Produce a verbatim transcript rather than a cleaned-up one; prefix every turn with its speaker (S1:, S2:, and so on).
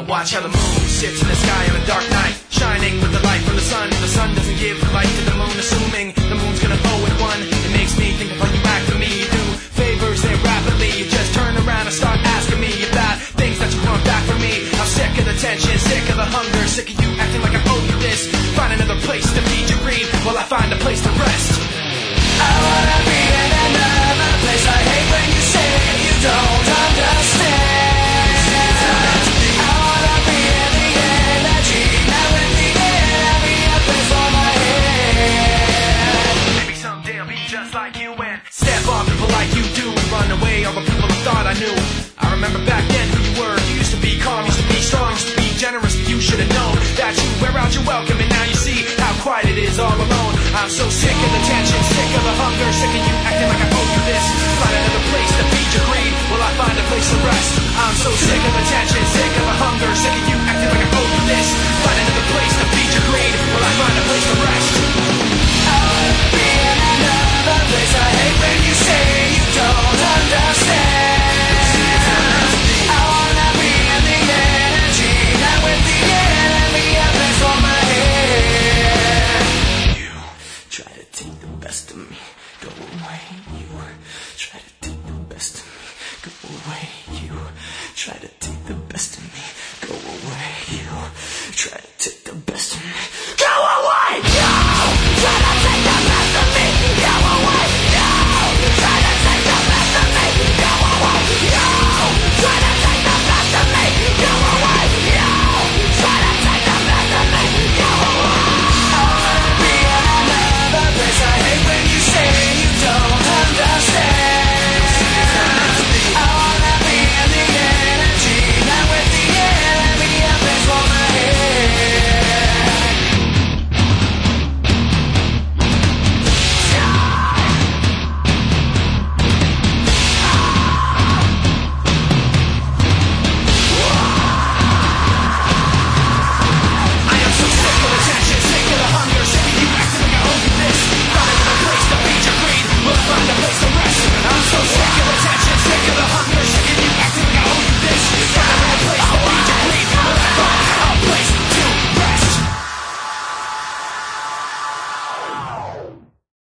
S1: Watch how the moon sits in the sky on a dark night, shining with the light from the sun. The sun doesn't give the light to the moon, assuming the moon's gonna owe it one. It makes me think of how you act to me. You do favors there rapidly. You just turn around and start asking me about things that you want back from me. I'm sick of the tension, sick of the hunger, sick of you acting like I owe you this. Find another place to feed your greed while I find a place to rest. I wanna be in another place. I hate when you say you don't understand. Just like you and step on people like you do and run away all the people I thought I knew. I remember back then who you were. You used to be calm, used to be strong, used to be generous, but you should have known that you wear out your welcome, and now you see how quiet it is all alone. I'm so sick of the tension, sick of the hunger, sick of you acting like I owe you this. Find another place to feed your greed while I find a place to rest. I'm so sick of the tension,